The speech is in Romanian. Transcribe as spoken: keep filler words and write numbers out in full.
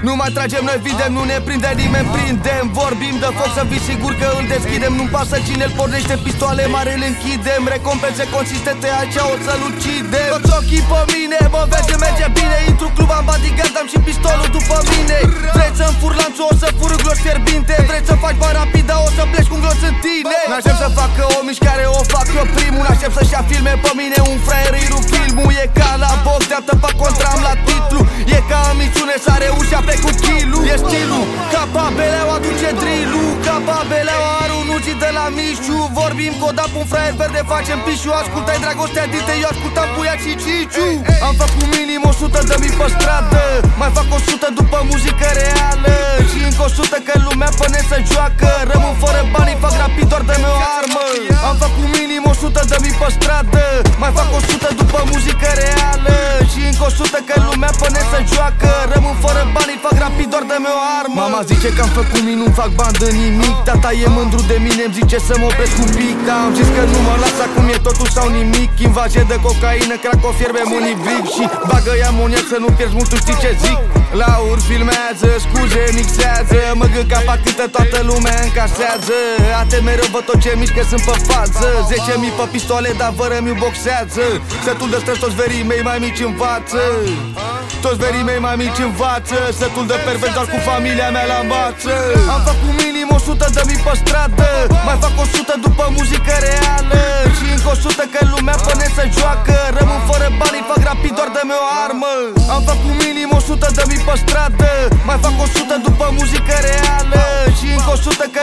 Nu mai tragem, noi videm, nu ne prinde nimeni, prindem. Vorbim de foc, să fii sigur că îl deschidem. Nu-mi pasă cine îl pornește, pistoale mari îl închidem. Recompense consistente, aici o să-l ucidem. Toți ochii pe mine, mă vezi, merge bine. Intru club, am bodyguard, am și pistolul după mine. Vrei să-mi fur lanțul, o să fur glos fierbinte. Vrei să faci bani rapid, dar o să pleci cu un glos în tine. N-aștept să facă o mișcare, o fac eu primul. N-aștept să-și ia filme pe mine, un fraier îi rup filmul. E ca la box, dreaptă pe contra, am la titlu. E ca în misiune, sare ușa pe cu kilu. E stilul, capabeleau aduce drill-ul. Capabeleau arul, nu zi de la mișu. Vorbim cu o dap un fraier verde, facem pișu. Ascultai dragostea dite, eu ascultam Puiac și Ciciu. Am făcut minim o sută de mii pe stradă. Mai fac o sută după muzică reală. Și încă o sută că lumea până să joacă. Rămân fără bani, fac rapid, doar dă-mi o armă. Am făcut minim o sută de mii pe stradă. Mai fac o sută după muzică reală. Și încă o sută că lumea până să joacă. Rămân fără bani, fac rapid, doar dă-mi o armă. Mama zice că am făcut mini, nu fac bani de nimic. Tata e mândru de mine, îmi zice să mă opresc un pic. Dar am zis că nu mă las, acum e totul sau nimic. Invazie de cocaină, crack, o fierbe unibric. Și bagă-i amoniac să nu pierzi mult, tu știi ce zic. Laur filmează, scuze, mixează. Mă gâca câtă toată lumea încasează. Ate mereu văd tot ce mișcă, sunt pe față. Zece mii pe pistole, dar fără mi boxează. Setul de stres, toți verii mei mai mici învață. Toți verii mei mai mici învață. Setul de pervers, doar cu familia mea la învață. Am făcut minim o sută de mii pe stradă. Mai fac o sută după muzică reală. Și încă o sută că lumea până să joacă. Rămân fără bani, fac rapid, doar dă-mi o armă. Am făcut minim o sută de mii pe stradă. Mai fac o sută după muzică reală. Și încă o sută